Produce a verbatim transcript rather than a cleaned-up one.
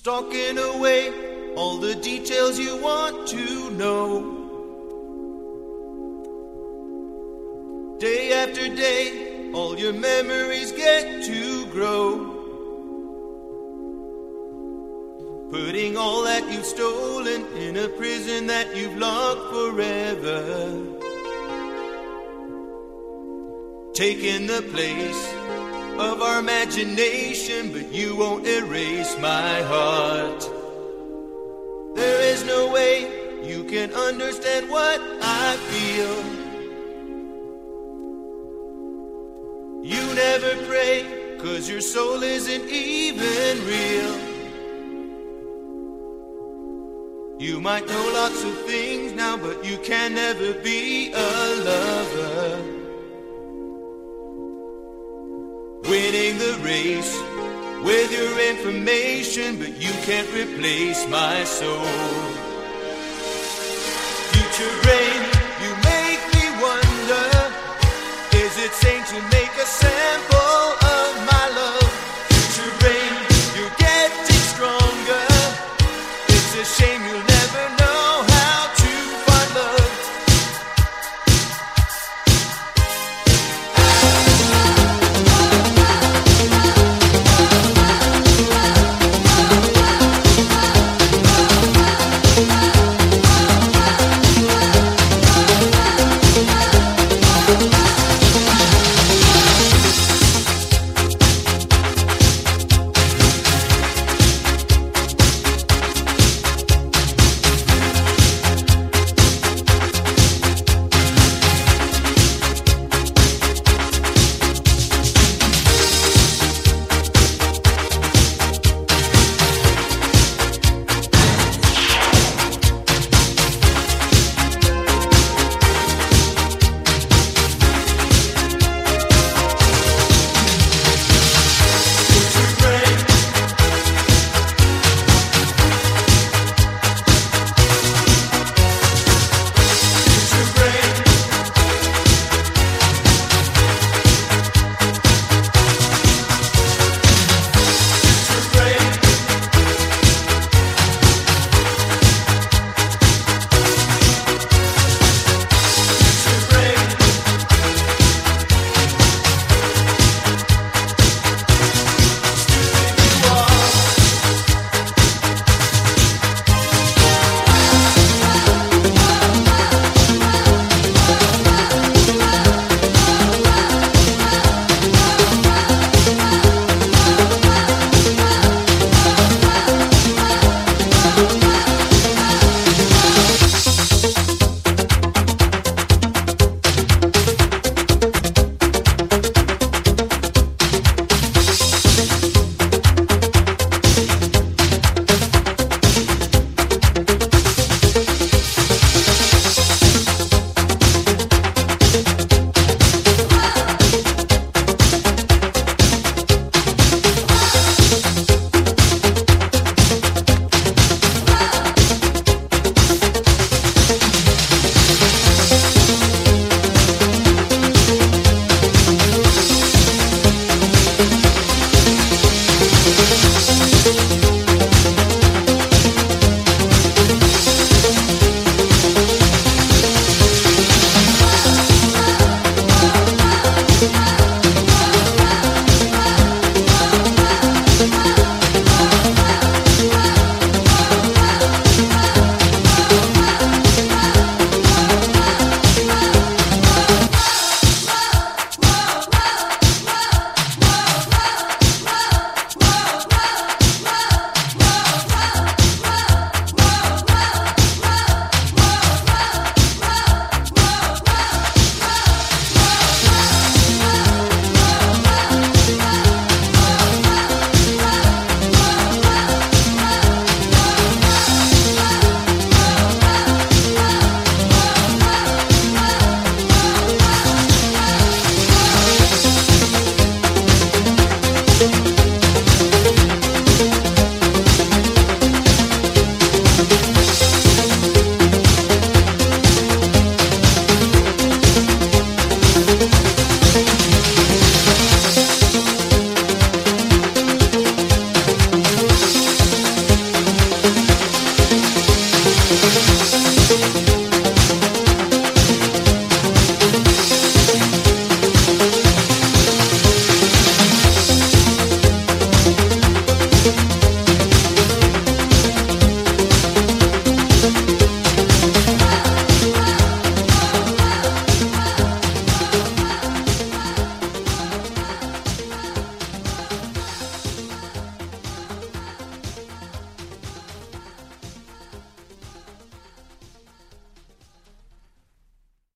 Stalking away all the details you want to know. Day after day, all your memories get to grow. Putting all that you've stolen in a prison that you've locked forever. Taking the place of our imagination, but you won't erase my heart. There is no way you can understand what I feel. You never pray, 'cause your soul isn't even real. You might know lots of things now, but you can never be a lover. Winning the race with your information, but you can't replace my soul. Future brain, you make me wonder, is it sane to make a sample